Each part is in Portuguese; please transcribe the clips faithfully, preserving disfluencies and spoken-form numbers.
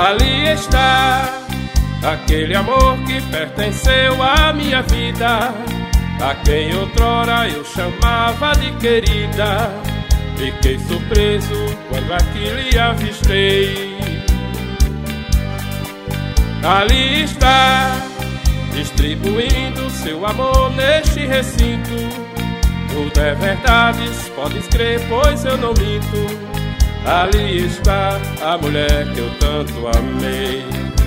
Ali está aquele amor que pertenceu à minha vida, a quem outrora eu chamava de querida. Fiquei surpreso quando aqui lhe avistei. Ali está, distribuindo seu amor neste recinto. Tudo é verdade, podes crer, pois eu não minto. Ali está a mulher que eu tanto amei.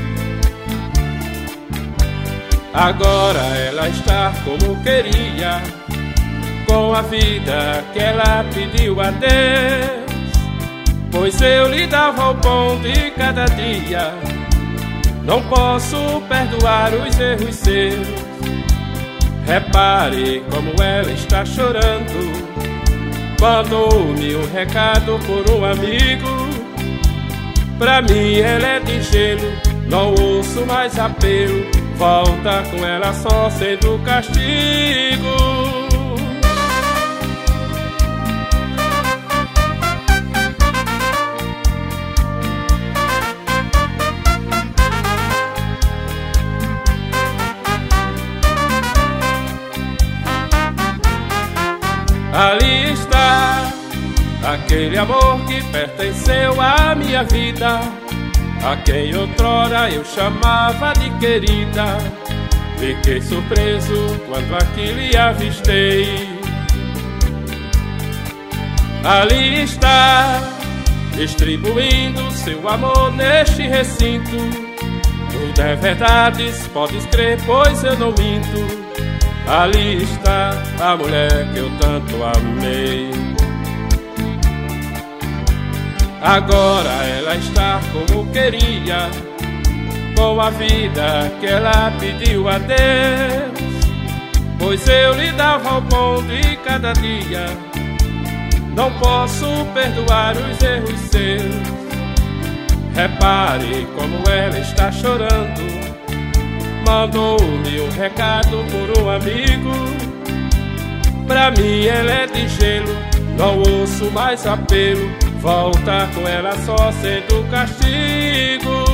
Agora ela está como queria, com a vida que ela pediu a Deus. Pois eu lhe dava o pão de cada dia. Não posso perdoar os erros seus. Repare como ela está chorando. Mandou-me um recado por um amigo. Pra mim ela é de gelo, não ouço mais apelo. Volta com ela só sendo castigo. Ali está aquele amor que pertenceu à minha vida, a quem outrora eu chamava de querida. Fiquei surpreso quando aqui lhe avistei. Ali está, distribuindo seu amor neste recinto. Tudo é verdade, podes crer, pois eu não minto. Ali está a mulher que eu tanto amei. Agora ela está como queria, com a vida que ela pediu a Deus. Pois eu lhe dava o pão de cada dia. Não posso perdoar os erros seus. Repare como ela está chorando. Mandou-me um recado por um amigo. Pra mim ela é de gelo, não ouço mais apelo. Volta com ela só sendo castigo.